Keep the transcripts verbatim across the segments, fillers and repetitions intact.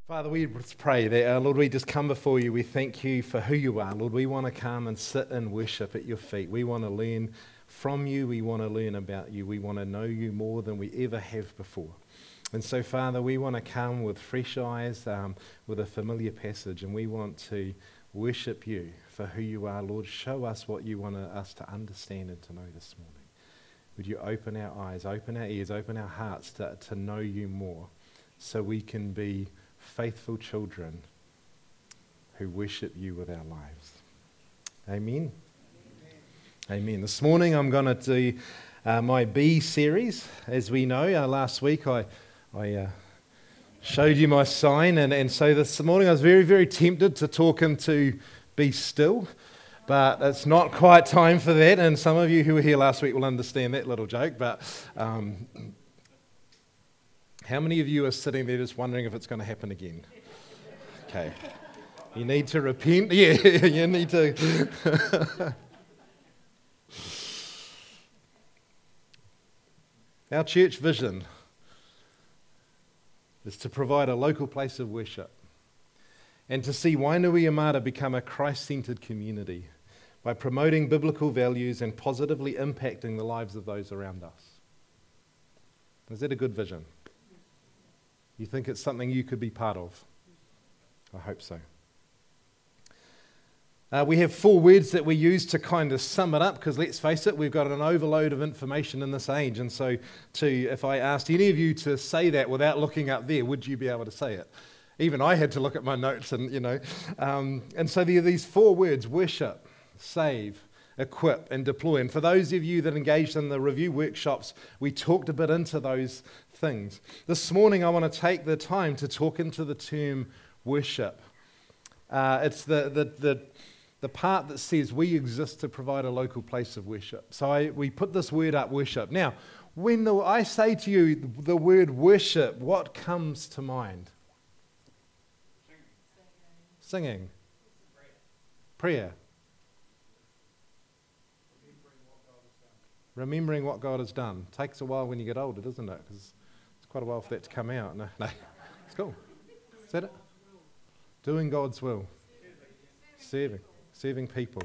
Father, we just pray that, uh, Lord, we just come before you. We thank you for who you are. Lord, we want to come and sit and worship at your feet. We want to learn from you. We want to learn about you. We want to know you more than we ever have before. And so, Father, we want to come with fresh eyes, um, with a familiar passage, and we want to worship you for who you are. Lord, show us what you want us to understand and to know this morning. Would you open our eyes, open our ears, open our hearts to, to know you more so we can be faithful children who worship you with our lives. Amen. Amen. Amen. This morning I'm going to do uh, my B series. As we know, uh, last week I, I uh, showed you my sign, and, and so this morning I was very, very tempted to talk into Be Still, but it's not quite time for that, and some of you who were here last week will understand that little joke, but um, how many of you are sitting there just wondering if it's going to happen again? Okay. You need to repent. Yeah, you need to. Our church vision is to provide a local place of worship and to see Wainui Armada become a Christ-centered community by promoting biblical values and positively impacting the lives of those around us. Is that a good vision? You think it's something you could be part of? I hope so. Uh, we have four words that we use to kind of sum it up, because let's face it, we've got an overload of information in this age. And so to, if I asked any of you to say that without looking up there, would you be able to say it? Even I had to look at my notes and, you know. Um, and so there are these four words: worship, save, equip, and deploy. And for those of you that engaged in the review workshops, we talked a bit into those things. This morning I want to take the time to talk into the term worship. Uh, it's the, the, the, the part that says we exist to provide a local place of worship. So I, we put this word up, worship. Now, when the, I say to you the word worship, what comes to mind? Singing. Singing. Prayer. Remembering what God has done. Takes a while when you get older, doesn't it? Because it's quite a while for that to come out. No, no, it's cool. Is that it? Doing God's will. Serving. Serving people.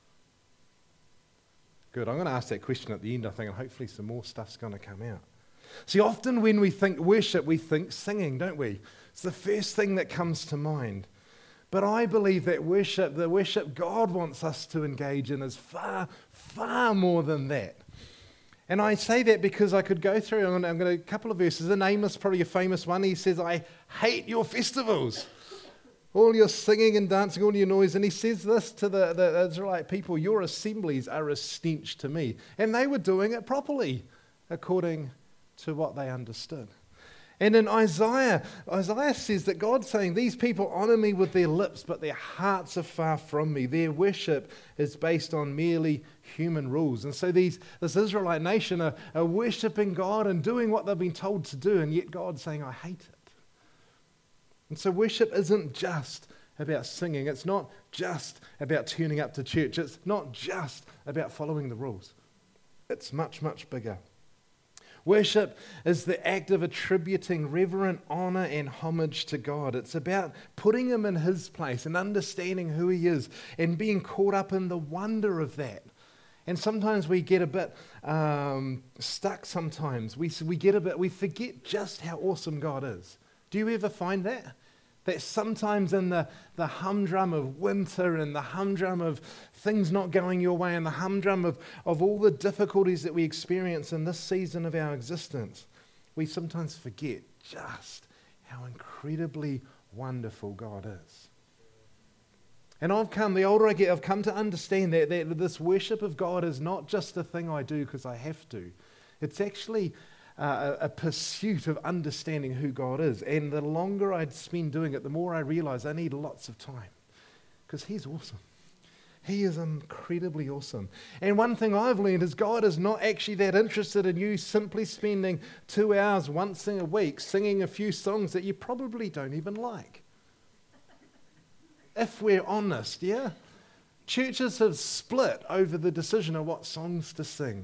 Good. I'm going to ask that question at the end, I think, and hopefully some more stuff's going to come out. See, often when we think worship, we think singing, don't we? It's the first thing that comes to mind. But I believe that worship, the worship God wants us to engage in, is far, far more than that. And I say that because I could go through, I'm going, to, I'm going to a couple of verses. In Amos, probably a famous one, he says, I hate your festivals. All your singing and dancing, all your noise. And he says this to the, the Israelite people: your assemblies are a stench to me. And they were doing it properly, according to what they understood. And in Isaiah, Isaiah says that God's saying, these people honor me with their lips, but their hearts are far from me. Their worship is based on merely human rules. And so these this Israelite nation are, are worshiping God and doing what they've been told to do, and yet God's saying, I hate it. And so worship isn't just about singing. It's not just about turning up to church. It's not just about following the rules. It's much, much bigger. Worship is the act of attributing reverent honor and homage to God. It's about putting him in his place and understanding who he is and being caught up in the wonder of that. And sometimes we get a bit um, stuck sometimes. We, we get a bit, we forget just how awesome God is. Do you ever find that? That sometimes in the, the humdrum of winter and the humdrum of things not going your way and the humdrum of, of all the difficulties that we experience in this season of our existence, we sometimes forget just how incredibly wonderful God is. And I've come, the older I get, I've come to understand that, that this worship of God is not just a thing I do because I have to. It's actually Uh, a, a pursuit of understanding who God is. And the longer I'd spend doing it, the more I realize I need lots of time, because he's awesome. He is incredibly awesome. And one thing I've learned is God is not actually that interested in you simply spending two hours once in a week singing a few songs that you probably don't even like. If we're honest, yeah? Churches have split over the decision of what songs to sing.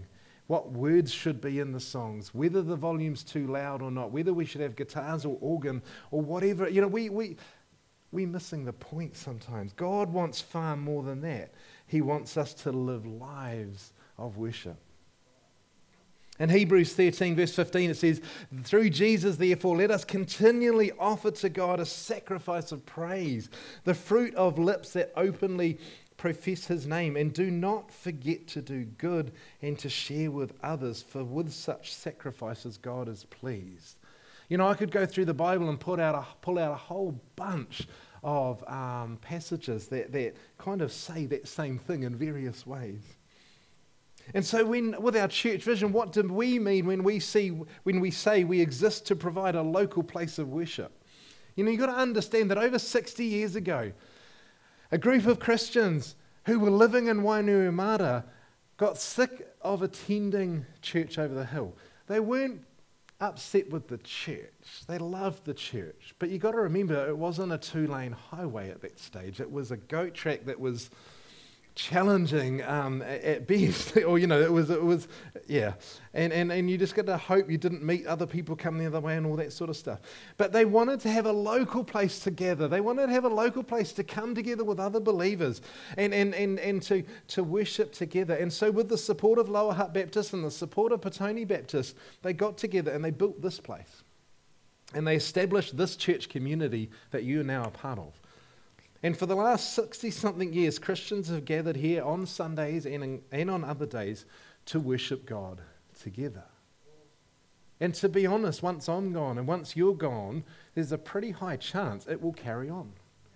what words should be in the songs, whether the volume's too loud or not, whether we should have guitars or organ or whatever. You know, we, we, we're missing the point sometimes. God wants far more than that. He wants us to live lives of worship. In Hebrews thirteen, verse fifteen, it says, through Jesus, therefore, let us continually offer to God a sacrifice of praise, the fruit of lips that openly profess his name, and do not forget to do good and to share with others, for with such sacrifices God is pleased. You know, I could go through the Bible and put out a, pull out a whole bunch of um, passages that, that kind of say that same thing in various ways. And so when, with our church vision, what do we mean when we see, when we say we exist to provide a local place of worship? You know, you've got to understand that over sixty years ago, a group of Christians who were living in Wainuiomata got sick of attending church over the hill. They weren't upset with the church. They loved the church. But you've got to remember, it wasn't a two-lane highway at that stage. It was a goat track that was challenging um, at best, or you know, it was, it was, yeah, and, and and you just got to hope you didn't meet other people come the other way and all that sort of stuff. But they wanted to have a local place to gather. They wanted to have a local place to come together with other believers and and and, and to, to worship together. And so with the support of Lower Hutt Baptist and the support of Petone Baptist, they got together and they built this place. And they established this church community that you are now a part of. And for the last sixty-something years, Christians have gathered here on Sundays and, and on other days to worship God together. And to be honest, once I'm gone and once you're gone, there's a pretty high chance it will carry on.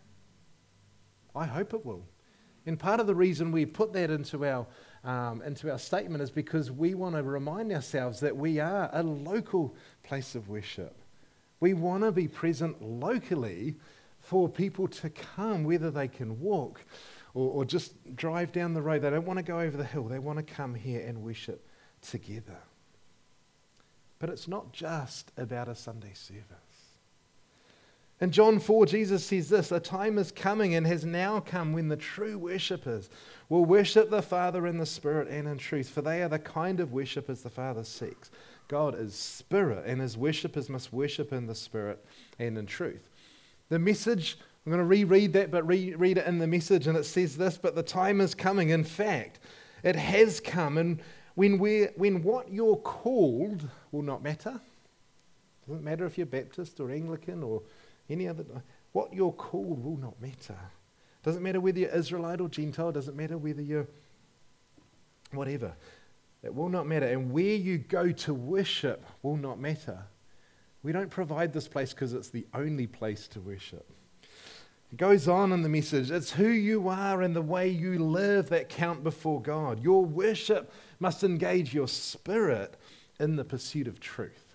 I hope it will. And part of the reason we put that into our, um, into our statement is because we want to remind ourselves that we are a local place of worship. We want to be present locally for people to come, whether they can walk or, or just drive down the road. They don't want to go over the hill. They want to come here and worship together. But it's not just about a Sunday service. In John four, Jesus says this, a time is coming and has now come when the true worshippers will worship the Father in the Spirit and in truth, for they are the kind of worshippers the Father seeks. God is Spirit, and his worshippers must worship in the Spirit and in truth. The Message, I'm going to reread that, but reread it in the Message, and it says this, but the time is coming. In fact, it has come, and when we're, when what you're called will not matter. Doesn't matter if you're Baptist or Anglican or any other, what you're called will not matter. Doesn't matter whether you're Israelite or Gentile, doesn't matter whether you're whatever. It will not matter, and where you go to worship will not matter. We don't provide this place because it's the only place to worship. It goes on in the Message. It's who you are and the way you live that count before God. Your worship must engage your spirit in the pursuit of truth.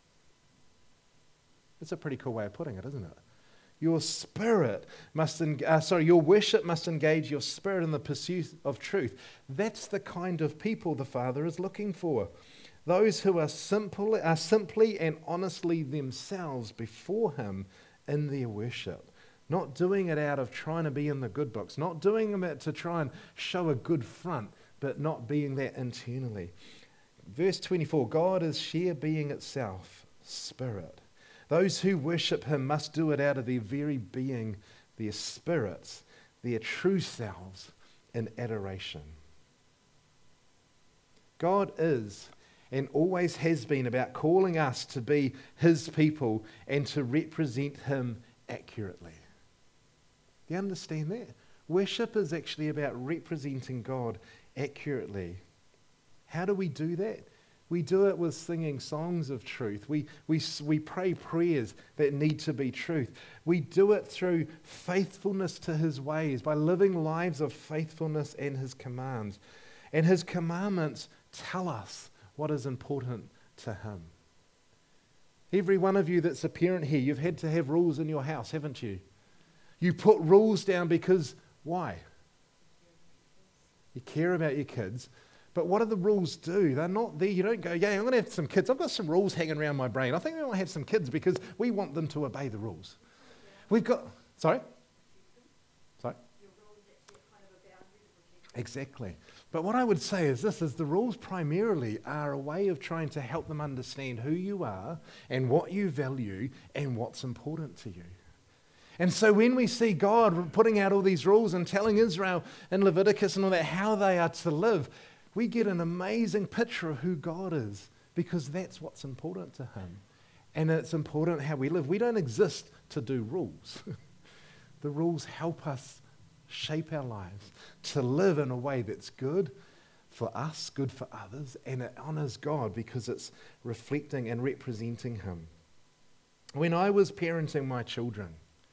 That's a pretty cool way of putting it, isn't it? Your spirit must, en- uh, sorry, your worship must engage your spirit in the pursuit of truth. That's the kind of people the Father is looking for. Those who are simple, are simply and honestly themselves before him in their worship. Not doing it out of trying to be in the good books. Not doing it to try and show a good front, but not being that internally. Verse twenty-four, God is sheer being itself, spirit. Those who worship him must do it out of their very being, their spirits, their true selves in adoration. God is and always has been about calling us to be his people and to represent him accurately. Do you understand that? Worship is actually about representing God accurately. How do we do that? We do it with singing songs of truth. We, we, we pray prayers that need to be truth. We do it through faithfulness to his ways, by living lives of faithfulness and his commands. And his commandments tell us what is important to him. Every one of you that's a parent here, you've had to have rules in your house, haven't you? You put rules down because, why? You care about your kids. But what do the rules do? They're not there. You don't go, yeah, I'm going to have some kids. I've got some rules hanging around my brain. I think we want to have some kids because we want them to obey the rules. We've got, sorry? Sorry? Exactly. But what I would say is this, is the rules primarily are a way of trying to help them understand who you are and what you value and what's important to you. And so when we see God putting out all these rules and telling Israel in Leviticus and all that how they are to live, we get an amazing picture of who God is, because that's what's important to him. And it's important how we live. We don't exist to do rules. The rules help us shape our lives to live in a way that's good for us, good for others, and it honors God because it's reflecting and representing him. When I was parenting my children,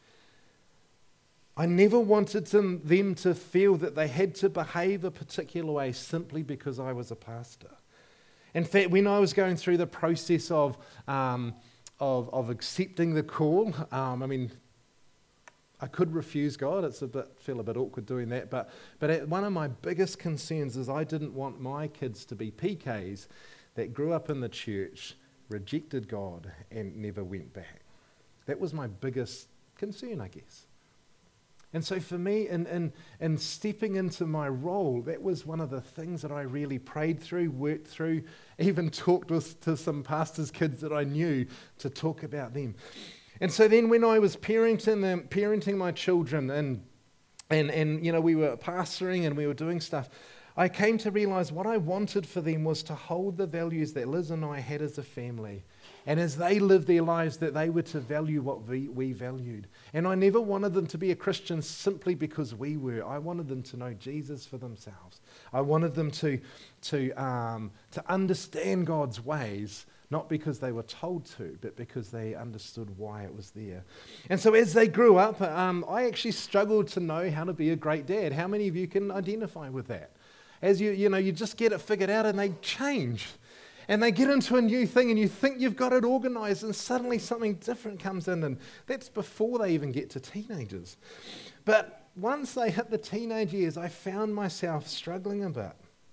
I never wanted to, them to feel that they had to behave a particular way simply because I was a pastor. In fact, when I was going through the process of um, of, of accepting the call, um, I mean, I could refuse God. It's a bit feel a bit awkward doing that, but but it, one of my biggest concerns is I didn't want my kids to be P Ks that grew up in the church, rejected God, and never went back. That was my biggest concern, I guess. And so for me, in, in, in stepping into my role, that was one of the things that I really prayed through, worked through, even talked with to some pastors' kids that I knew to talk about them. And so then when I was parenting them, parenting my children, and, and, and you know, we were pastoring and we were doing stuff, I came to realize what I wanted for them was to hold the values that Liz and I had as a family. And as they lived their lives, that they were to value what we, we valued. And I never wanted them to be a Christian simply because we were. I wanted them to know Jesus for themselves. I wanted them to, to, um, to understand God's ways, not because they were told to, but because they understood why it was there. And so as they grew up, um, I actually struggled to know how to be a great dad. How many of you can identify with that? As you, you know, you just get it figured out and they change. And they get into a new thing and you think you've got it organized and suddenly something different comes in, and that's before they even get to teenagers. But once they hit the teenage years, I found myself struggling a bit.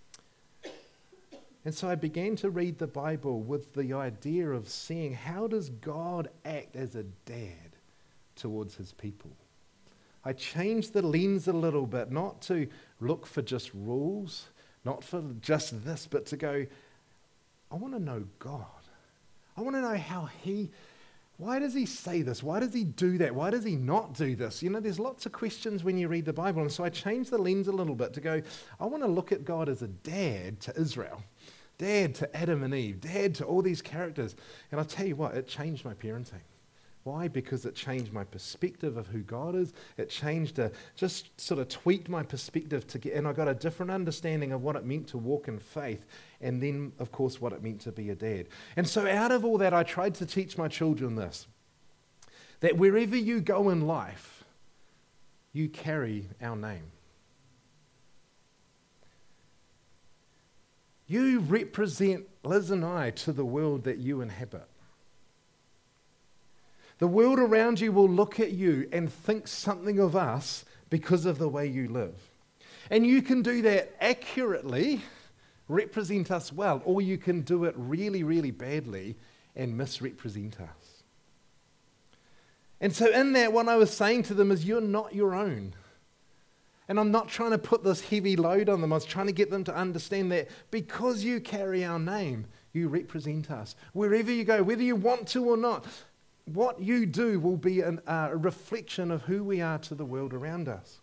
And so I began to read the Bible with the idea of seeing how does God act as a dad towards his people. I changed the lens a little bit, not to look for just rules, not for just this, but to go, I want to know God. I want to know how he, why does he say this? Why does he do that? Why does he not do this? You know, there's lots of questions when you read the Bible. And so I changed the lens a little bit to go, I want to look at God as a dad to Israel, dad to Adam and Eve, dad to all these characters. And I'll tell you what, it changed my parenting. Why? Because it changed my perspective of who God is. It changed, a, just sort of tweaked my perspective to get, and I got a different understanding of what it meant to walk in faith, and then, of course, what it meant to be a dad. And so out of all that, I tried to teach my children this, that wherever you go in life, you carry our name. You represent Liz and I to the world that you inhabit. The world around you will look at you and think something of us because of the way you live. And you can do that accurately, represent us well, or you can do it really, really badly and misrepresent us. And so in that, what I was saying to them is, you're not your own. And I'm not trying to put this heavy load on them. I was trying to get them to understand that because you carry our name, you represent us. Wherever you go, whether you want to or not, what you do will be an, uh, a reflection of who we are to the world around us.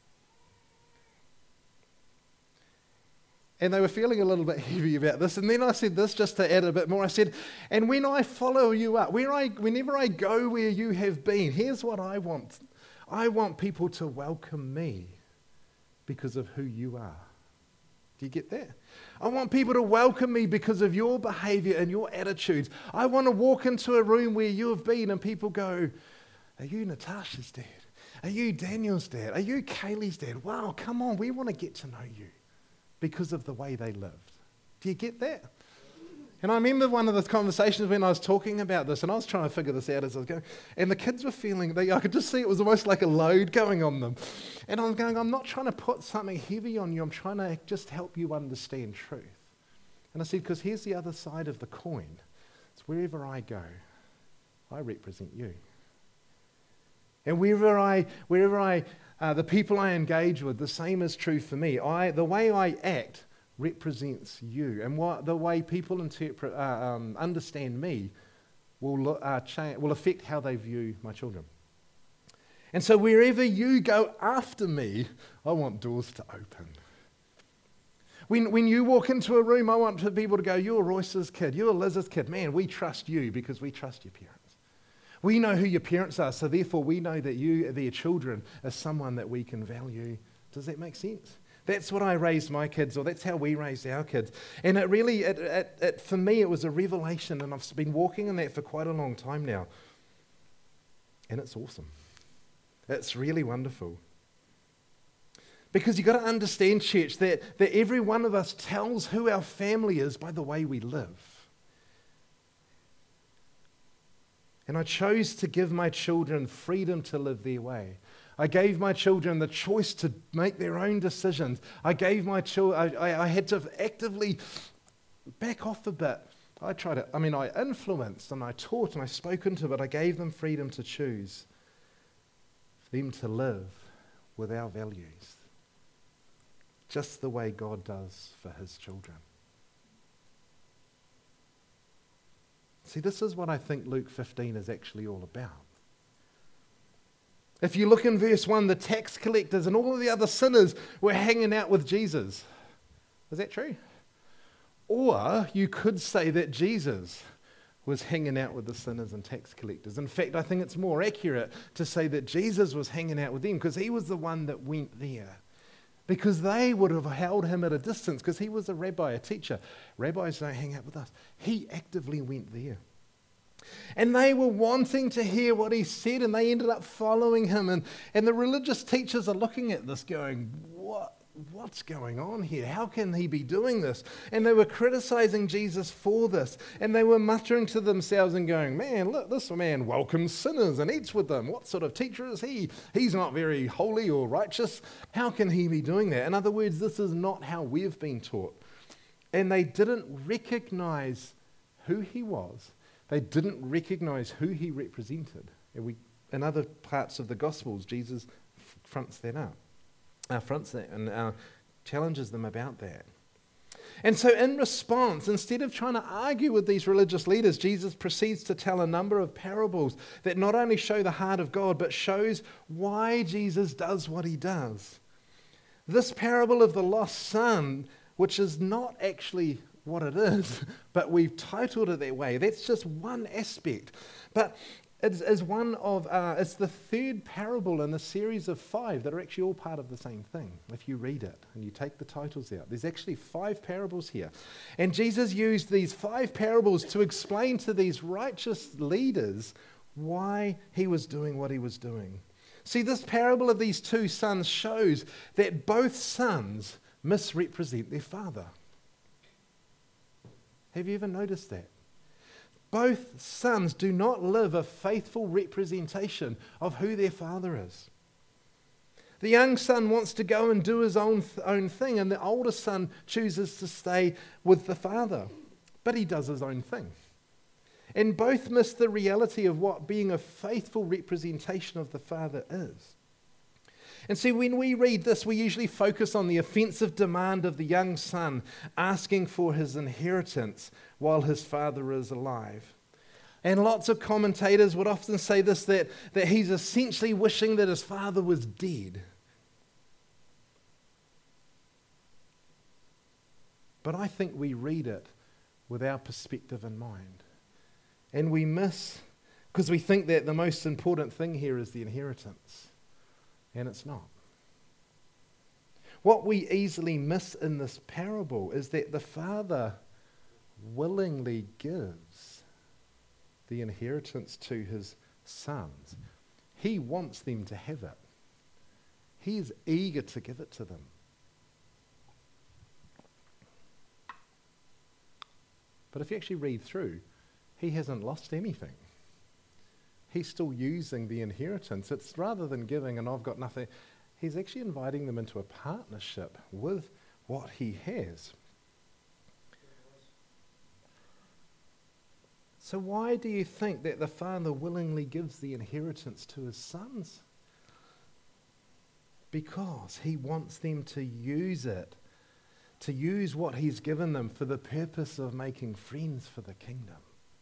And they were feeling a little bit heavy about this. And then I said this just to add a bit more. I said, and when I follow you up, where I, whenever I go where you have been, here's what I want. I want people to welcome me because of who you are. Do you get that? I want people to welcome me because of your behavior and your attitudes. I want to walk into a room where you have been and people go, are you Natasha's dad? Are you Daniel's dad? Are you Kaylee's dad? Wow, come on, we want to get to know you because of the way they lived. Do you get that? And I remember one of the conversations when I was talking about this, and I was trying to figure this out as I was going, and the kids were feeling, they, I could just see it was almost like a load going on them. And I'm going, I'm not trying to put something heavy on you, I'm trying to just help you understand truth. And I said, because here's the other side of the coin. It's wherever I go, I represent you. And wherever I, wherever I Uh, the people I engage with, the same is true for me. I, the way I act represents you, and what, the way people interpret, uh, um, understand me will, uh, cha- will affect how they view my children. And so wherever you go after me, I want doors to open. When, when you walk into a room, I want people to go, you're Royce's kid, you're Liz's kid. Man, we trust you because we trust your parents. We know who your parents are, so therefore we know that you, their children, are someone that we can value. Does that make sense? That's what I raised my kids, or that's how we raised our kids. And it really, it, it, it, for me, it was a revelation, and I've been walking in that for quite a long time now. And it's awesome. It's really wonderful. Because you've got to understand, church, that, that every one of us tells who our family is by the way we live. And I chose to give my children freedom to live their way. I gave my children the choice to make their own decisions. I gave my children, I, I had to actively back off a bit. I tried to, I mean, I influenced and I taught and I spoke into it, but I gave them freedom to choose, for them to live with our values, just the way God does for his children. See, this is what I think Luke fifteen is actually all about. If you look in verse one, the tax collectors and all of the other sinners were hanging out with Jesus. Is that true? Or you could say that Jesus was hanging out with the sinners and tax collectors. In fact, I think it's more accurate to say that Jesus was hanging out with them because he was the one that went there. Because they would have held him at a distance because he was a rabbi, a teacher. Rabbis don't hang out with us. He actively went there. And they were wanting to hear what he said, and they ended up following him. And, and the religious teachers are looking at this going, what? What's going on here? How can he be doing this? And they were criticizing Jesus for this. And they were muttering to themselves and going, man, look, this man welcomes sinners and eats with them. What sort of teacher is he? He's not very holy or righteous. How can he be doing that? In other words, this is not how we've been taught. And they didn't recognize who he was. They didn't recognize who he represented. And we, in other parts of the Gospels, Jesus fronts that up. Uh, fronts that and uh, challenges them about that. And so in response, instead of trying to argue with these religious leaders, Jesus proceeds to tell a number of parables that not only show the heart of God, but shows why Jesus does what he does. This parable of the lost son, which is not actually what it is, but we've titled it that way. That's just one aspect. But It's, it's one of, uh, it's the third parable in a series of five that are actually all part of the same thing. If you read it and you take the titles out, there's actually five parables here. And Jesus used these five parables to explain to these righteous leaders why he was doing what he was doing. See, this parable of these two sons shows that both sons misrepresent their father. Have you ever noticed that? Both sons do not live a faithful representation of who their father is. The young son wants to go and do his own, th- own thing, and the older son chooses to stay with the father. But he does his own thing. And both miss the reality of what being a faithful representation of the father is. And see, when we read this, we usually focus on the offensive demand of the young son asking for his inheritance while his father is alive. And lots of commentators would often say this, that, that he's essentially wishing that his father was dead. But I think we read it with our perspective in mind. And we miss, because we think that the most important thing here is the inheritance. And it's not. What we easily miss in this parable is that the father willingly gives the inheritance to his sons. He wants them to have it. He is eager to give it to them. But if you actually read through, he hasn't lost anything. He's still using the inheritance. It's rather than giving and I've got nothing, he's actually inviting them into a partnership with what he has. So why do you think that the father willingly gives the inheritance to his sons? because he wants them to use it, to use what he's given them for the purpose of making friends for the kingdom.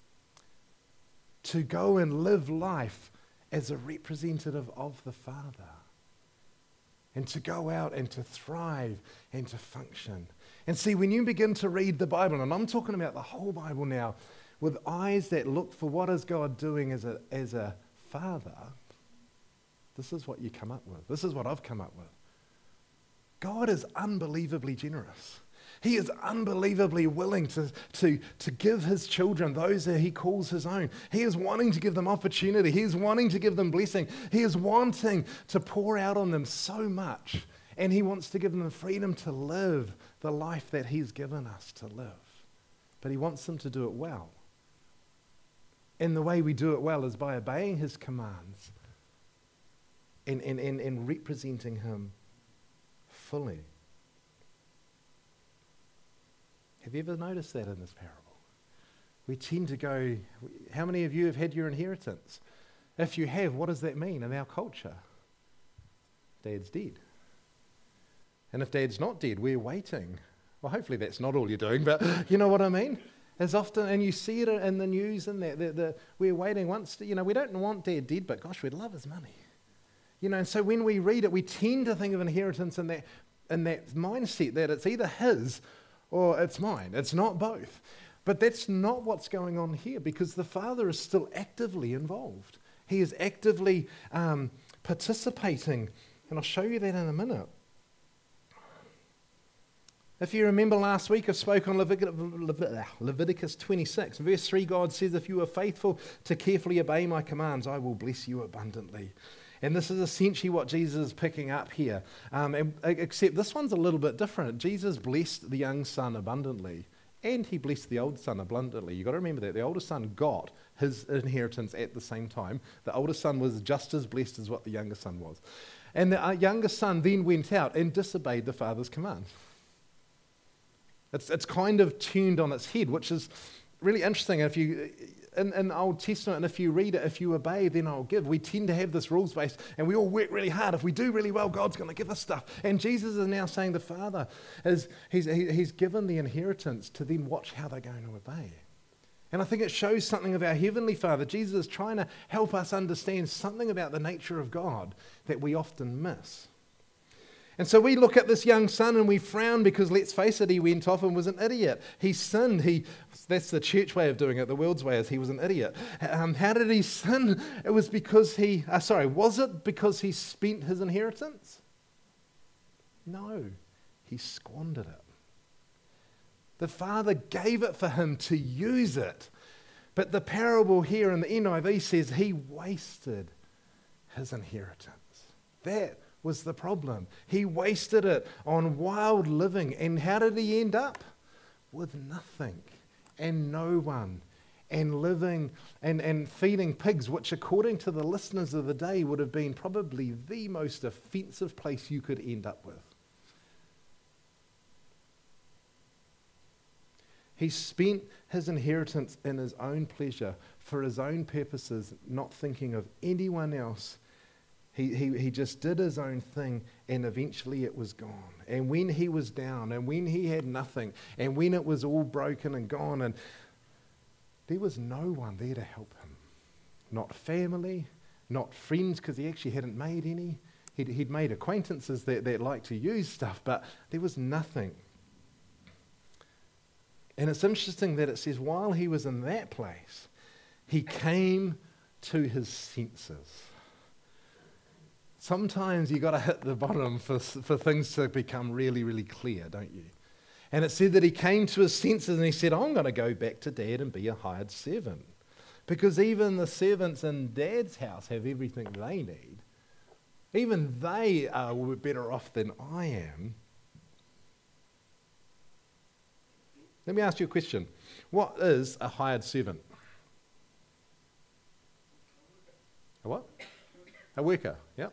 To go and live life as a representative of the Father. And to go out and to thrive and to function. And see, when you begin to read the Bible, and I'm talking about the whole Bible now, with eyes that look for what is God doing as a, as a father, this is what you come up with. This is what I've come up with. God is unbelievably generous. He is unbelievably willing to, to, to give his children, those that he calls his own. He is wanting to give them opportunity. He is wanting to give them blessing. He is wanting to pour out on them so much. And he wants to give them the freedom to live the life that he's given us to live. But he wants them to do it well. And the way we do it well is by obeying his commands and, and, and, and representing him fully. Have you ever noticed that in this parable? We tend to go, how many of you have had your inheritance? If you have, what does that mean in our culture? Dad's dead. And if Dad's not dead, we're waiting. Well, hopefully that's not all you're doing, but you know what I mean? As often, and you see it in the news and that, the, the, we're waiting once, to, you know, we don't want Dad dead, but gosh, we'd love his money. You know, and so when we read it, we tend to think of inheritance in that, in that mindset that it's either his or it's mine. It's not both. But that's not what's going on here, because the Father is still actively involved. He is actively um, participating. And I'll show you that in a minute. If you remember last week, I spoke on Levit- Leviticus twenty-six. Verse three, God says, if you are faithful to carefully obey my commands, I will bless you abundantly. And this is essentially what Jesus is picking up here. Um, and, except this one's a little bit different. Jesus blessed the young son abundantly, and he blessed the older son abundantly. You've got to remember that. The older son got his inheritance at the same time. The older son was just as blessed as what the younger son was. And the uh, younger son then went out and disobeyed the father's command. It's, it's kind of turned on its head, which is really interesting. If you... In, in the Old Testament, and if you read it, if you obey, then I'll give. We tend to have this rules-based, and we all work really hard. If we do really well, God's going to give us stuff. And Jesus is now saying the Father, is he's, he, he's given the inheritance to then watch how they're going to obey. And I think it shows something of our Heavenly Father. Jesus is trying to help us understand something about the nature of God that we often miss. And so we look at this young son and we frown because, let's face it, he went off and was an idiot. He sinned. He, that's the church way of doing it. The world's way is he was an idiot. Um, how did he sin? It was because he, uh, sorry, was it because he spent his inheritance? No, he squandered it. The Father gave it for him to use it. But the parable here in the N I V says he wasted his inheritance. That was the problem. He wasted it on wild living. And how did he end up? With nothing and no one, and living and, and feeding pigs, which according to the listeners of the day would have been probably the most offensive place you could end up with. He spent his inheritance in his own pleasure, for his own purposes, not thinking of anyone else. He, he he just did his own thing, and eventually it was gone. And when he was down, and when he had nothing, and when it was all broken and gone, and there was no one there to help him. Not family, not friends, because he actually hadn't made any. He'd, he'd made acquaintances that, that liked to use stuff, but there was nothing. And it's interesting that it says while he was in that place, he came to his senses. Sometimes you got to hit the bottom for, for things to become really, really clear, don't you? And it said that he came to his senses and he said, I'm going to go back to Dad and be a hired servant. Because even the servants in Dad's house have everything they need. Even they are better off than I am. Let me ask you a question. What is a hired servant? A what? A worker, yep.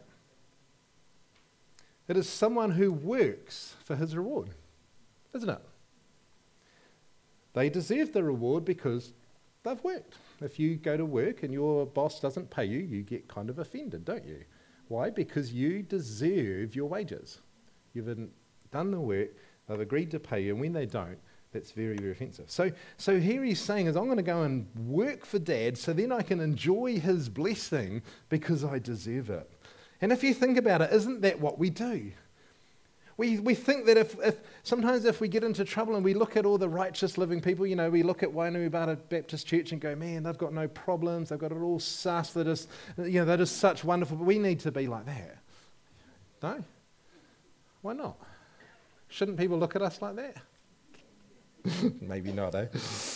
It is someone who works for his reward, isn't it? They deserve the reward because they've worked. If you go to work and your boss doesn't pay you, you get kind of offended, don't you? Why? Because you deserve your wages. You've done the work, they've agreed to pay you, and when they don't, that's very, very offensive. So, so here he's saying is, I'm going to go and work for Dad so then I can enjoy his blessing because I deserve it. And if you think about it, isn't that what we do? We we think that if, if sometimes if we get into trouble and we look at all the righteous living people, you know, we look at Wainuibarra Baptist Church and go, man, they've got no problems, they've got it all sus, they're just, you know, they're just such wonderful, but we need to be like that. No? Why not? Shouldn't people look at us like that? Maybe not, eh?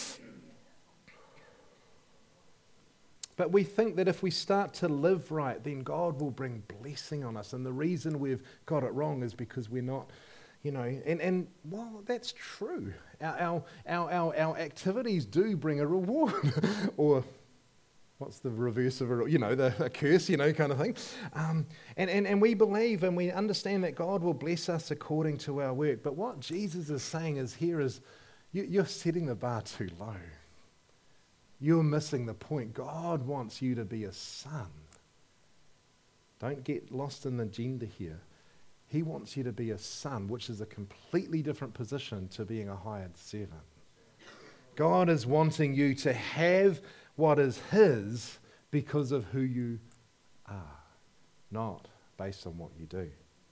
But we think that if we start to live right, then God will bring blessing on us. And the reason we've got it wrong is because we're not, you know, and, and well, that's true. Our, our, our, our, our activities do bring a reward. Or what's the reverse of a, you know, the a curse, you know, kind of thing. Um, and, and, and we believe and we understand that God will bless us according to our work. But what Jesus is saying is here is, you, you're setting the bar too low. You're missing the point. God wants you to be a son. Don't get lost in the gender here. He wants you to be a son, which is a completely different position to being a hired servant. God is wanting you to have what is his because of who you are, not based on what you do.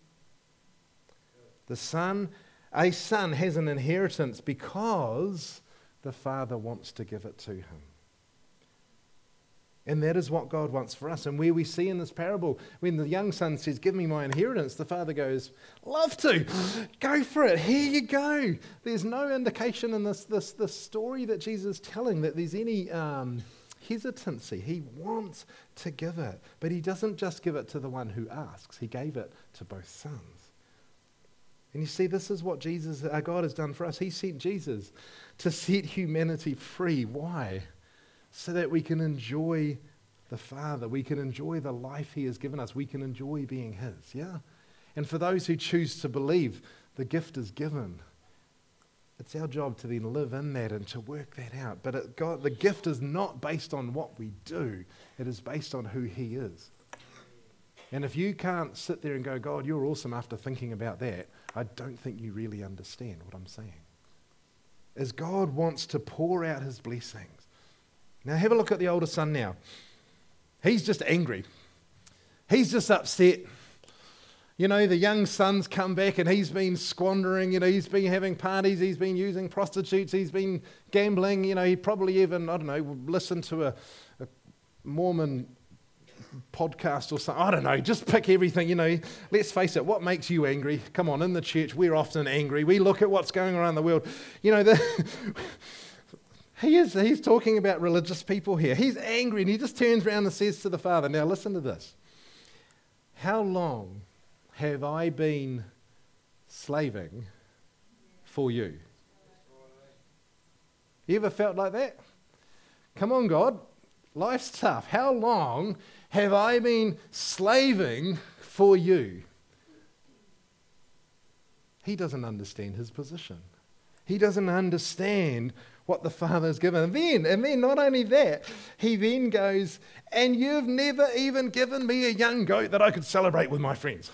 The son, a son has an inheritance because the father wants to give it to him. And that is what God wants for us. And where we see in this parable, when the young son says, give me my inheritance, the father goes, love to, go for it, here you go. There's no indication in this, this, this story that Jesus is telling that there's any um, hesitancy. He wants to give it, but he doesn't just give it to the one who asks. He gave it to both sons. And you see, this is what Jesus, our God has done for us. He sent Jesus to set humanity free. Why? So that we can enjoy the Father. We can enjoy the life he has given us. We can enjoy being his, yeah? And for those who choose to believe, the gift is given. It's our job to then live in that and to work that out. But it, God, the gift is not based on what we do. It is based on who he is. And if you can't sit there and go, God, you're awesome after thinking about that, I don't think you really understand what I'm saying. As God wants to pour out his blessings. Now have a look at the older son now. He's just angry. He's just upset. You know, the young son's come back and he's been squandering, you know, he's been having parties, he's been using prostitutes, he's been gambling, you know, he probably even, I don't know, listened to a, a Mormon podcast or something. I don't know, just pick everything, you know. Let's face it, what makes you angry? Come on, in the church, we're often angry. We look at what's going around the world. You know, the... He is, he's talking about religious people here. He's angry and he just turns around and says to the father, now listen to this. How long have I been slaving for you? You ever felt like that? Come on, God, life's tough. How long have I been slaving for you? He doesn't understand his position. He doesn't understand what the Father's given. And then, and then not only that, he then goes, and you've never even given me a young goat that I could celebrate with my friends.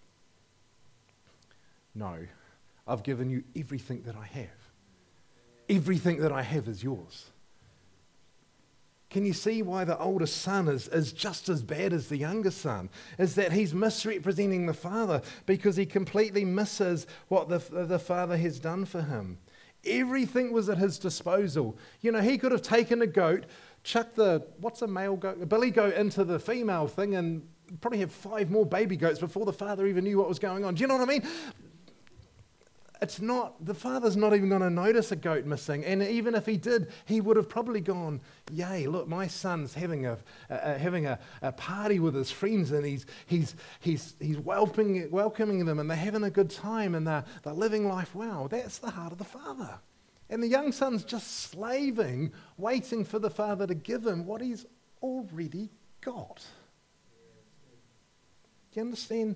No, I've given you everything that I have. Everything that I have is yours. Can you see why the older son is, is just as bad as the younger son? Is that he's misrepresenting the father because he completely misses what the, the father has done for him. Everything was at his disposal. You know, he could have taken a goat, chucked the, what's a male goat, a billy goat into the female thing and probably have five more baby goats before the father even knew what was going on. Do you know what I mean? It's not, the father's not even going to notice a goat missing. And even if he did, he would have probably gone, yay, look, my son's having a, a, having a, a party with his friends and he's he's he's he's welcoming, welcoming them and they're having a good time and they're, they're living life well. That's the heart of the father. And the young son's just slaving, waiting for the father to give him what he's already got. Do you understand?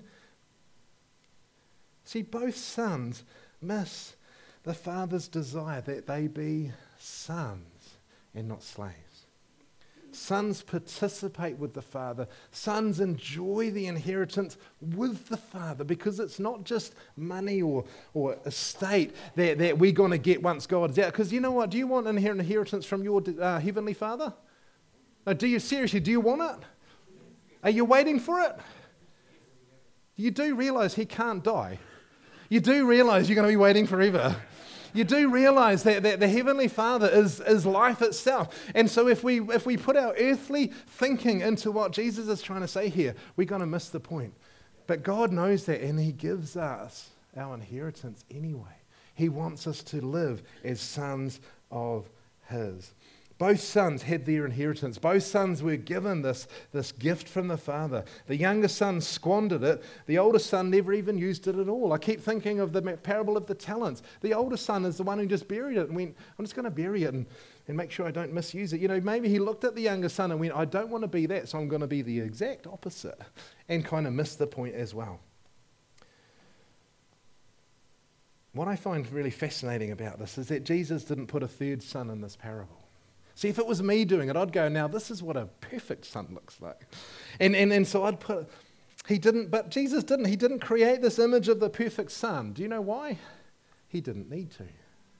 See, both sons miss the father's desire that they be sons and not slaves. Sons participate with the Father. Sons enjoy the inheritance with the Father, because it's not just money or, or estate that, that we're going to get once God's out. Because you know what? Do you want an inheritance from your uh, Heavenly Father? No, do you seriously, do you want it? Are you waiting for it? You do realize He can't die. You do realize you're going to be waiting forever. You do realize that, that the Heavenly Father is, is life itself. And so if we if we put our earthly thinking into what Jesus is trying to say here, we're going to miss the point. But God knows that, and He gives us our inheritance anyway. He wants us to live as sons of His. Both sons had their inheritance. Both sons were given this, this gift from the Father. The younger son squandered it. The older son never even used it at all. I keep thinking of the parable of the talents. The older son is the one who just buried it and went, I'm just going to bury it and, and make sure I don't misuse it. You know, maybe he looked at the younger son and went, I don't want to be that, so I'm going to be the exact opposite, and kind of missed the point as well. What I find really fascinating about this is that Jesus didn't put a third son in this parable. See, if it was me doing it, I'd go, now this is what a perfect son looks like. And, and, and so I'd put, he didn't, but Jesus didn't. He didn't create this image of the perfect son. Do you know why? He didn't need to.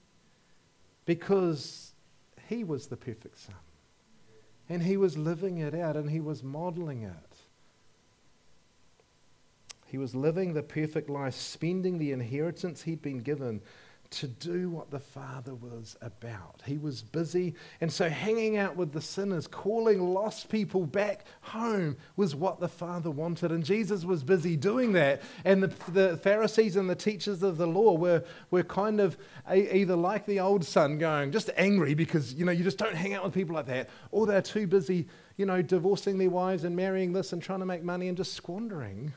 Because he was the perfect son. And he was living it out, and he was modeling it. He was living the perfect life, spending the inheritance he'd been given to do what the Father was about. He was busy, and so hanging out with the sinners, calling lost people back home was what the Father wanted, and Jesus was busy doing that. And the, the Pharisees and the teachers of the law were, were kind of a, either like the old son, going just angry because, you know, you just don't hang out with people like that, or they're too busy, you know, divorcing their wives and marrying this and trying to make money and just squandering.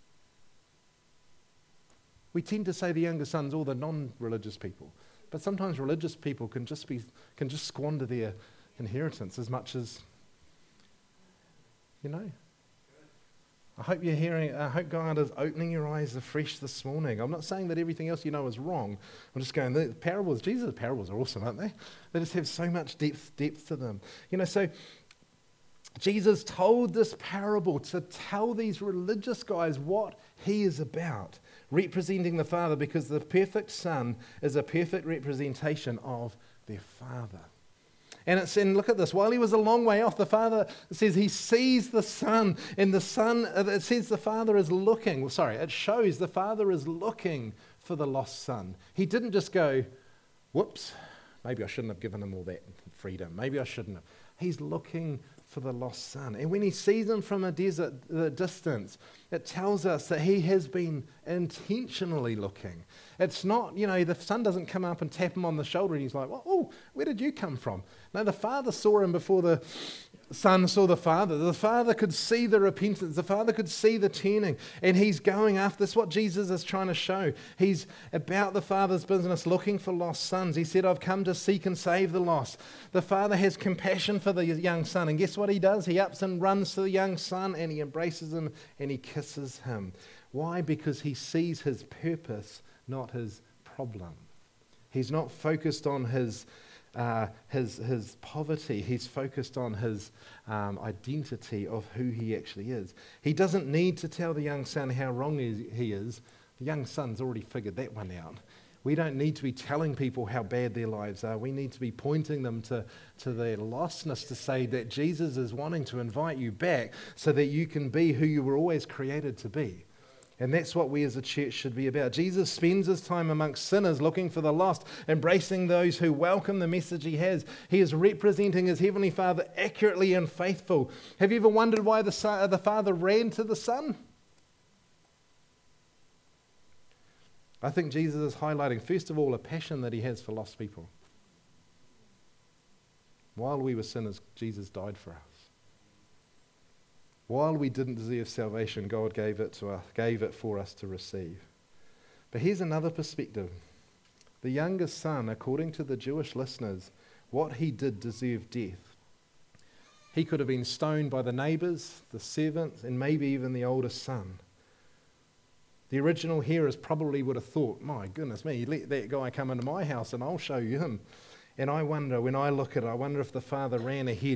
We tend to say the younger son's all the non-religious people, but sometimes religious people can just be can just squander their inheritance as much as, you know. I hope you're hearing. I hope God is opening your eyes afresh this morning. I'm not saying that everything else you know is wrong. I'm just going, the parables, Jesus' parables are awesome, aren't they? They just have so much depth depth to them. You know, so Jesus told this parable to tell these religious guys what he is about, representing the Father, because the perfect Son is a perfect representation of their Father. And it's and look at this, while he was a long way off, the Father, it says he sees the Son, and the Son, it says the Father is looking, well, sorry, it shows the Father is looking for the lost son. He didn't just go, whoops, maybe I shouldn't have given him all that freedom, maybe I shouldn't have. He's looking for the lost son. And when he sees him from a desert the distance, it tells us that he has been intentionally looking. It's not, you know, the son doesn't come up and tap him on the shoulder and he's like, well, oh, where did you come from? No, the Father saw him before the Son saw the Father. The Father could see the repentance. The Father could see the turning. And he's going after this. What Jesus is trying to show. He's about the Father's business, looking for lost sons. He said, I've come to seek and save the lost. The Father has compassion for the young son. And guess what he does? He ups and runs to the young son and he embraces him and he kisses him. Why? Because he sees his purpose, not his problem. He's not focused on his Uh, his his poverty. He's focused on his um, identity of who he actually is. He doesn't need to tell the young son how wrong he, he is. The young son's already figured that one out. We don't need to be telling people how bad their lives are. We need to be pointing them to, to their lostness, to say that Jesus is wanting to invite you back so that you can be who you were always created to be. And that's what we as a church should be about. Jesus spends his time amongst sinners, looking for the lost, embracing those who welcome the message he has. He is representing his Heavenly Father accurately and faithful. Have you ever wondered why the, son, the Father ran to the Son? I think Jesus is highlighting, first of all, a passion that he has for lost people. While we were sinners, Jesus died for us. While we didn't deserve salvation, God gave it to us, gave it for us to receive. But here's another perspective. The youngest son, according to the Jewish listeners, what he did deserved death. He could have been stoned by the neighbors, the servants, and maybe even the oldest son. The original hearers probably would have thought, my goodness me, let that guy come into my house and I'll show you him. And I wonder, when I look at it, I wonder if the father ran ahead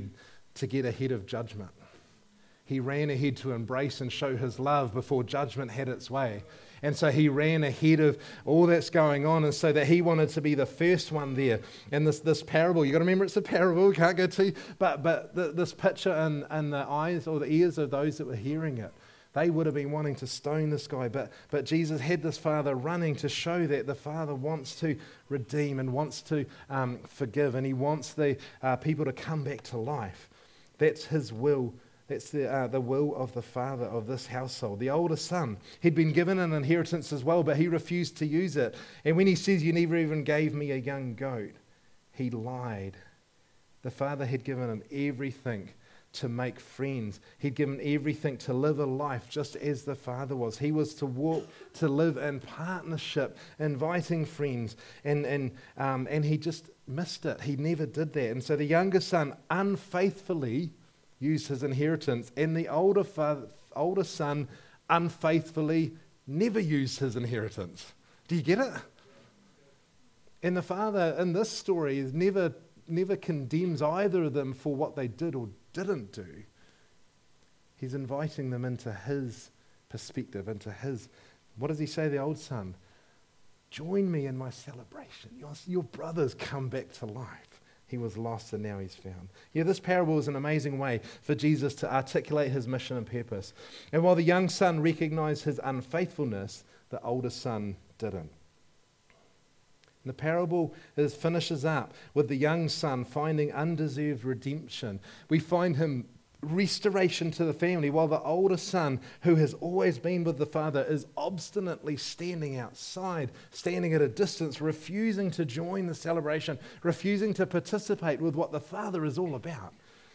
to get ahead of judgment. He ran ahead to embrace and show his love before judgment had its way. And so he ran ahead of all that's going on, and so that he wanted to be the first one there. And this this parable, you got to remember it's a parable, we can't go too, but but the, this picture in, in the eyes or the ears of those that were hearing it, they would have been wanting to stone this guy. But but Jesus had this Father running to show that the Father wants to redeem and wants to um, forgive, and he wants the uh, people to come back to life. That's his will. That's the, uh, the will of the father of this household. The older son, he'd been given an inheritance as well, but he refused to use it. And when he says, you never even gave me a young goat, he lied. The father had given him everything to make friends. He'd given everything to live a life just as the father was. He was to walk, to live in partnership, inviting friends. And, and, um, and he just missed it. He never did that. And so the younger son unfaithfully used his inheritance, and the older father, older son unfaithfully never used his inheritance. Do you get it? And the father in this story is never, never condemns either of them for what they did or didn't do. He's inviting them into his perspective, into his, what does he say, the old son? Join me in my celebration. Your, your brothers come back to life. He was lost and now he's found. Yeah, this parable is an amazing way for Jesus to articulate his mission and purpose. And while the young son recognized his unfaithfulness, the older son didn't. And the parable is, finishes up with the young son finding undeserved redemption. We find him restoration to the family, while the older son, who has always been with the father, is obstinately standing outside, standing at a distance, refusing to join the celebration, refusing to participate with what the father is all about.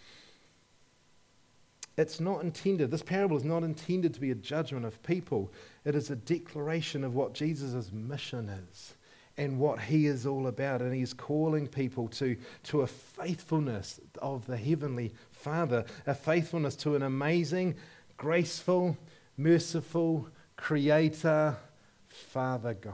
It's not intended, this parable is not intended to be a judgment of people. It is a declaration of what Jesus' mission is and what he is all about. And he's calling people to, to a faithfulness of the Heavenly Father, a faithfulness to an amazing, graceful, merciful, creator, Father God.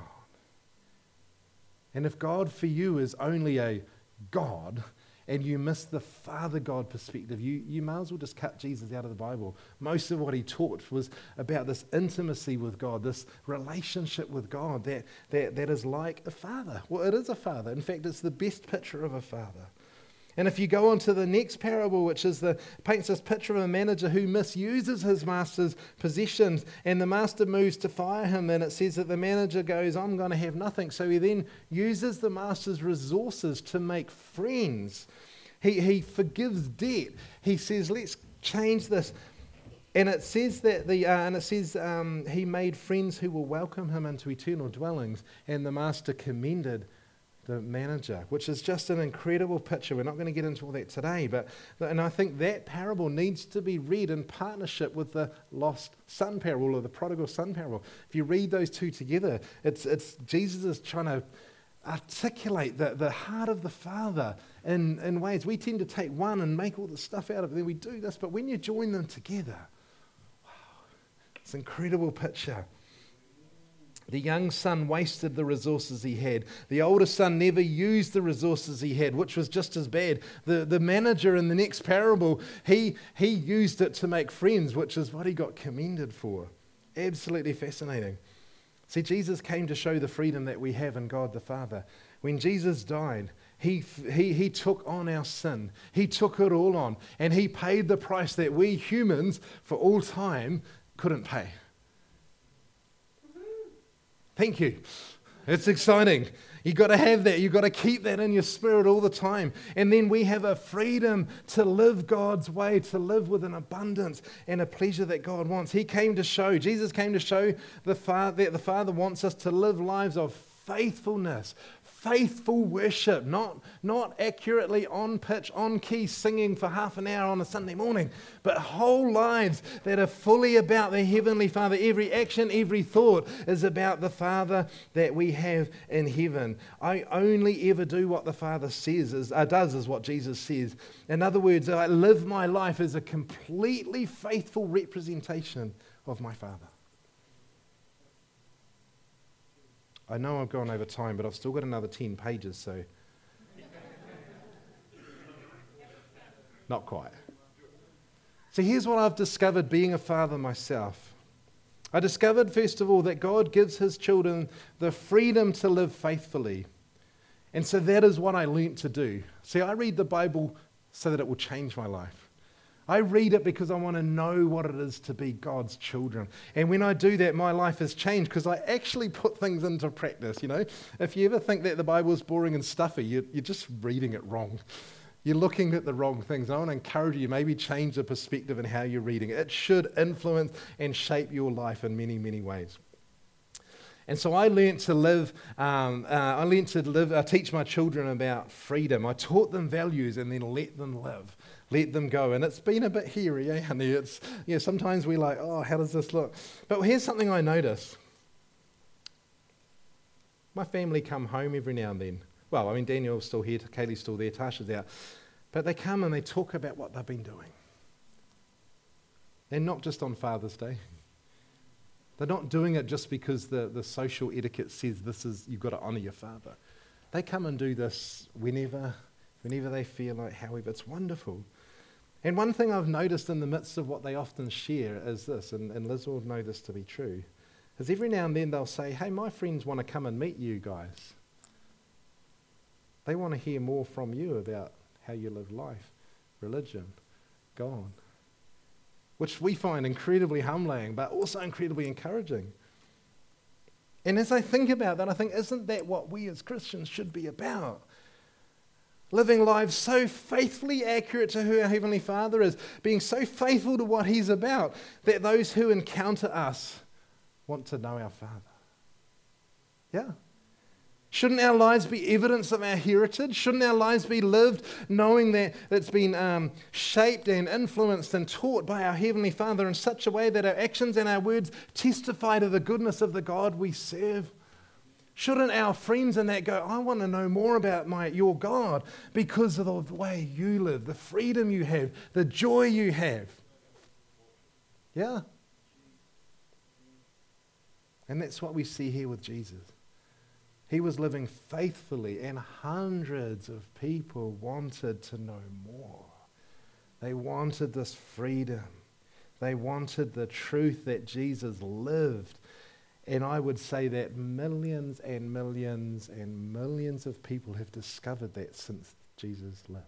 And if God for you is only a God, and you miss the Father God perspective, you, you may as well just cut Jesus out of the Bible. Most of what he taught was about this intimacy with God, this relationship with God that, that, that is like a father. Well, it is a father. In fact, it's the best picture of a father. And if you go on to the next parable, which is the paints this picture of a manager who misuses his master's possessions, and the master moves to fire him, then it says that the manager goes, I'm going to have nothing. So he then uses the master's resources to make friends. He, he forgives debt. He says, let's change this. And it says that the uh, and it says um, he made friends who will welcome him into eternal dwellings, and the master commended the manager, which is just an incredible picture. We're not going to get into all that today, but and I think that parable needs to be read in partnership with the lost son parable or the prodigal son parable. If you read those two together, it's it's Jesus is trying to articulate the, the heart of the Father in, in ways. We tend to take one and make all the stuff out of it, then we do this, but when you join them together, wow, it's an incredible picture. The young son wasted the resources he had. The older son never used the resources he had, which was just as bad. The, the manager in the next parable, he, he used it to make friends, which is what he got commended for. Absolutely fascinating. See, Jesus came to show the freedom that we have in God the Father. When Jesus died, he, he, he took on our sin. He took it all on, and he paid the price that we humans for all time couldn't pay. Thank you. It's exciting. You've got to have that. You've got to keep that in your spirit all the time. And then we have a freedom to live God's way, to live with an abundance and a pleasure that God wants. He came to show, Jesus came to show the Father, that the Father wants us to live lives of faithfulness, faithful worship, not, not accurately on pitch, on key, singing for half an hour on a Sunday morning, but whole lives that are fully about the Heavenly Father. Every action, every thought is about the Father that we have in heaven. I only ever do what the Father says, is, uh, does is what Jesus says. In other words, I live my life as a completely faithful representation of my Father. I know I've gone over time, but I've still got another ten pages, so not quite. So here's what I've discovered being a father myself. I discovered, first of all, that God gives his children the freedom to live faithfully. And so that is what I learnt to do. See, I read the Bible so that it will change my life. I read it because I want to know what it is to be God's children. And when I do that, my life has changed because I actually put things into practice, you know. If you ever think that the Bible is boring and stuffy, you're, you're just reading it wrong. You're looking at the wrong things. I want to encourage you, maybe change the perspective in how you're reading it. It should influence and shape your life in many, many ways. And so I learnt to live, um, uh, I learnt to live, uh, teach my children about freedom. I taught them values and then let them live, let them go. And it's been a bit hairy, eh, honey? It's, you know, sometimes we're like, oh, how does this look? But here's something I notice. My family come home every now and then. Well, I mean, Daniel's still here, Kaylee's still there, Tasha's out. But they come and they talk about what they've been doing. And not just on Father's Day. They're not doing it just because the, the social etiquette says this is, you've got to honour your father. They come and do this whenever, whenever they feel like, however, it's wonderful. And one thing I've noticed in the midst of what they often share is this, and, and Liz will know this to be true, is every now and then they'll say, hey, my friends want to come and meet you guys. They want to hear more from you about how you live life, religion, God. Which we find incredibly humbling, but also incredibly encouraging. And as I think about that, I think, isn't that what we as Christians should be about? Living lives so faithfully accurate to who our Heavenly Father is, being so faithful to what He's about, that those who encounter us want to know our Father. Yeah. Shouldn't our lives be evidence of our heritage? Shouldn't our lives be lived knowing that it's been um, shaped and influenced and taught by our Heavenly Father in such a way that our actions and our words testify to the goodness of the God we serve? Shouldn't our friends in that go, I want to know more about my your God because of the way you live, the freedom you have, the joy you have? Yeah. And that's what we see here with Jesus. He was living faithfully, and hundreds of people wanted to know more. They wanted this freedom. They wanted the truth that Jesus lived. And I would say that millions and millions and millions of people have discovered that since Jesus lived.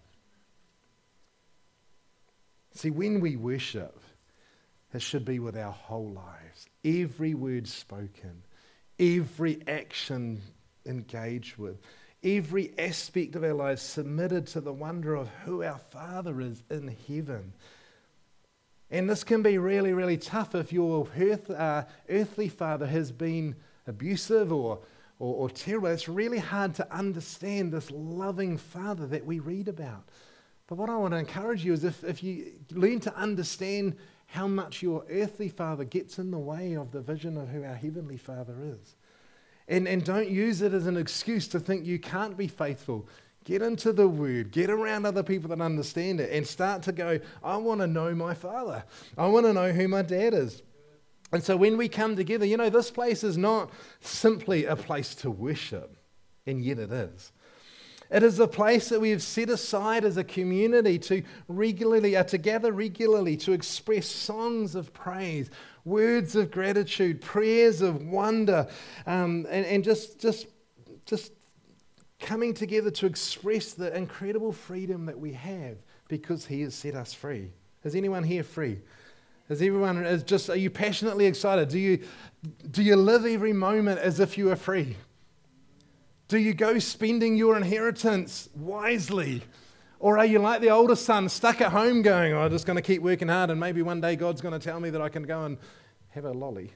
See, when we worship, it should be with our whole lives. Every word spoken, every action engaged with, every aspect of our lives submitted to the wonder of who our Father is in heaven. And this can be really, really tough if your earth, uh, earthly father has been abusive or, or, or terrible. It's really hard to understand this loving Father that we read about. But what I want to encourage you is if, if you learn to understand how much your earthly father gets in the way of the vision of who our Heavenly Father is. And, and don't use it as an excuse to think you can't be faithful. Get into the Word, get around other people that understand it, and start to go, I want to know my Father. I want to know who my dad is. And so when we come together, you know, this place is not simply a place to worship, and yet it is. It is a place that we have set aside as a community to regularly, uh, to gather regularly, to express songs of praise, words of gratitude, prayers of wonder, um, and, and just, just, just coming together to express the incredible freedom that we have because He has set us free. Is anyone here free? Is everyone is just? Are you passionately excited? Do you do you live every moment as if you are free? Do you go spending your inheritance wisely? Or are you like the older son, stuck at home going, oh, I'm just going to keep working hard and maybe one day God's going to tell me that I can go and have a lolly?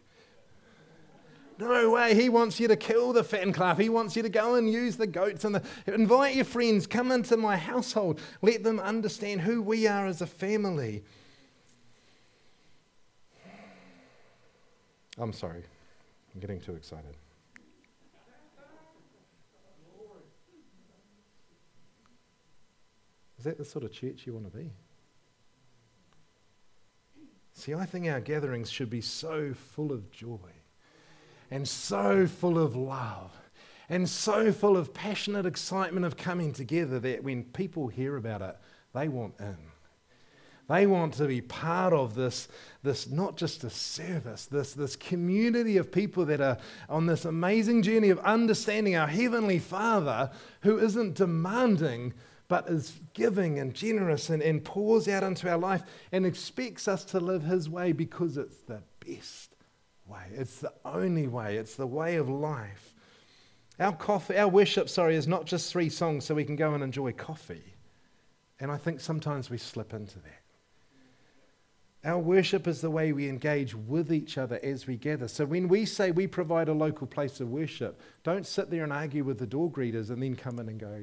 No way. He wants you to kill the fattened calf. He wants you to go and use the goats. and the, Invite your friends. Come into my household. Let them understand who we are as a family. I'm sorry. I'm getting too excited. Is that the sort of church you want to be? See, I think our gatherings should be so full of joy and so full of love and so full of passionate excitement of coming together that when people hear about it, they want in. They want to be part of this, this not just a service, this, this community of people that are on this amazing journey of understanding our Heavenly Father, who isn't demanding but is giving and generous and, and pours out into our life and expects us to live His way because it's the best way. It's the only way. It's the way of life. Our coffee, our worship, sorry, is not just three songs so we can go and enjoy coffee. And I think sometimes we slip into that. Our worship is the way we engage with each other as we gather. So when we say we provide a local place of worship, don't sit there and argue with the door greeters and then come in and go,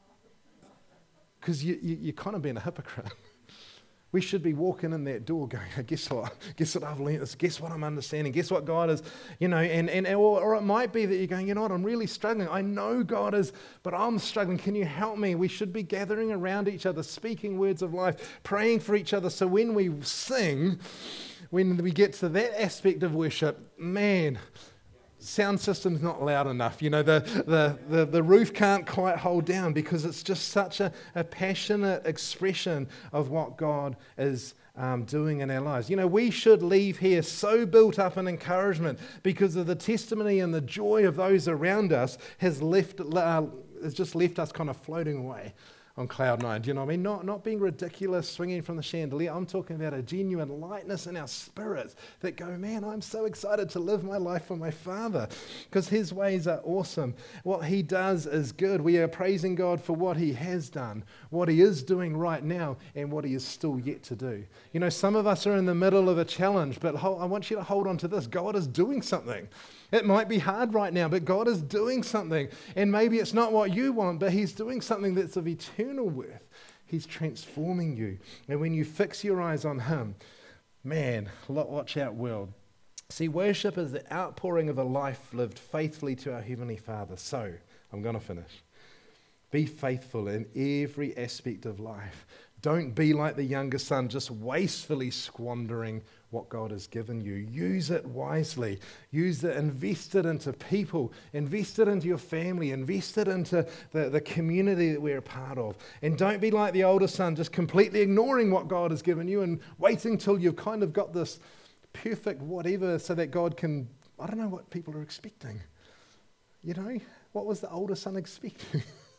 because you, you, you're kind of being a hypocrite. We should be walking in that door going, guess what? Guess what I've learned? Guess what I'm understanding? Guess what God is, you know, and, and or, or it might be that you're going, you know what, I'm really struggling. I know God is, but I'm struggling. Can you help me? We should be gathering around each other, speaking words of life, praying for each other. So when we sing, when we get to that aspect of worship, man, sound system's not loud enough. You know, the, the, the, the roof can't quite hold down because it's just such a, a passionate expression of what God is um, doing in our lives. You know, we should leave here so built up in encouragement because of the testimony and the joy of those around us has left uh, has just left us kind of floating away on cloud nine. Do you know what I mean? Not, not being ridiculous, swinging from the chandelier. I'm talking about a genuine lightness in our spirits that go, man, I'm so excited to live my life for my Father because His ways are awesome. What He does is good. We are praising God for what He has done, what He is doing right now, and what He is still yet to do. You know, some of us are in the middle of a challenge, but hold, I want you to hold on to this. God is doing something. It might be hard right now, but God is doing something. And maybe it's not what you want, but He's doing something that's of eternal worth. He's transforming you. And when you fix your eyes on Him, man, watch out, world. See, worship is the outpouring of a life lived faithfully to our Heavenly Father. So, I'm going to finish. Be faithful in every aspect of life. Don't be like the younger son, just wastefully squandering what God has given you. Use it wisely. Use it, invest it into people. Invest it into your family. Invest it into the, the community that we're a part of. And don't be like the older son, just completely ignoring what God has given you and waiting till you've kind of got this perfect whatever so that God can, I don't know what people are expecting. You know, what was the older son expecting?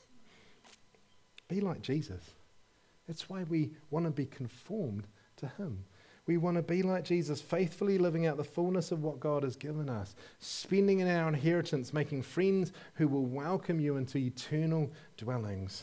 Be like Jesus. That's why we want to be conformed to Him. We want to be like Jesus, faithfully living out the fullness of what God has given us, spending in our inheritance, making friends who will welcome you into eternal dwellings